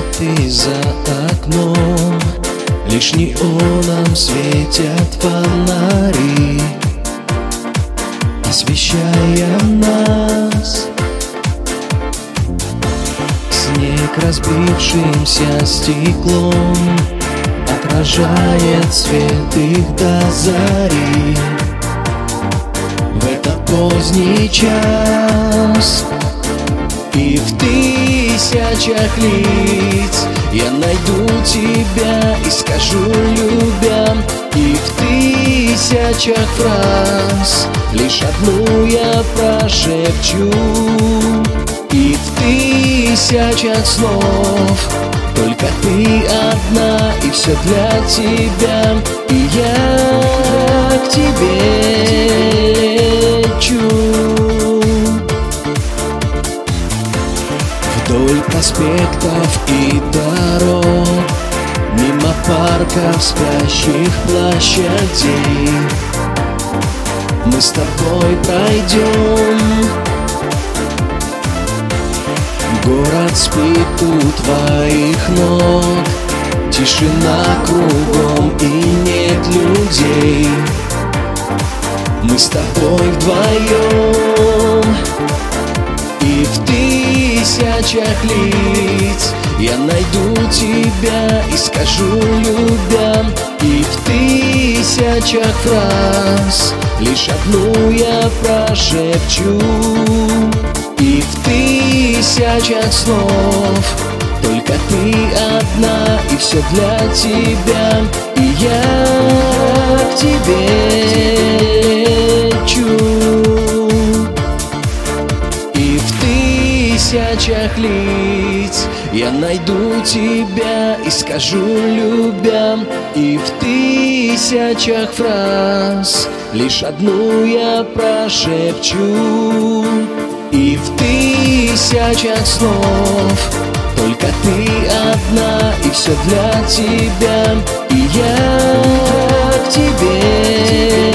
ты за окном, лишь неоном светят фонари, освещая нас. Снег разбившимся стеклом отражает свет их до зари. В этот поздний час и в тысячах лиц я найду тебя и скажу, любя. И в тысячах фраз лишь одну я прошепчу. И в тысячах слов только ты одна, и все для тебя. И я к тебе лечу. Вдоль проспектов и дорог, мимо парков, спящих площадей, мы с тобой пройдем. Город спит у твоих ног, тишина кругом и нет людей. Мы с тобой вдвоем. И в тысячах лиц я найду тебя и скажу, любя. И в тысячах фраз лишь одну я прошепчу. И в тысячах слов только ты одна, и все для тебя. И я к тебе лечу. И в тысячах лиц я найду тебя и скажу, любя. И в тысячах фраз лишь одну я прошепчу. И в тысячах слов только ты одна, и все для тебя. И я к тебе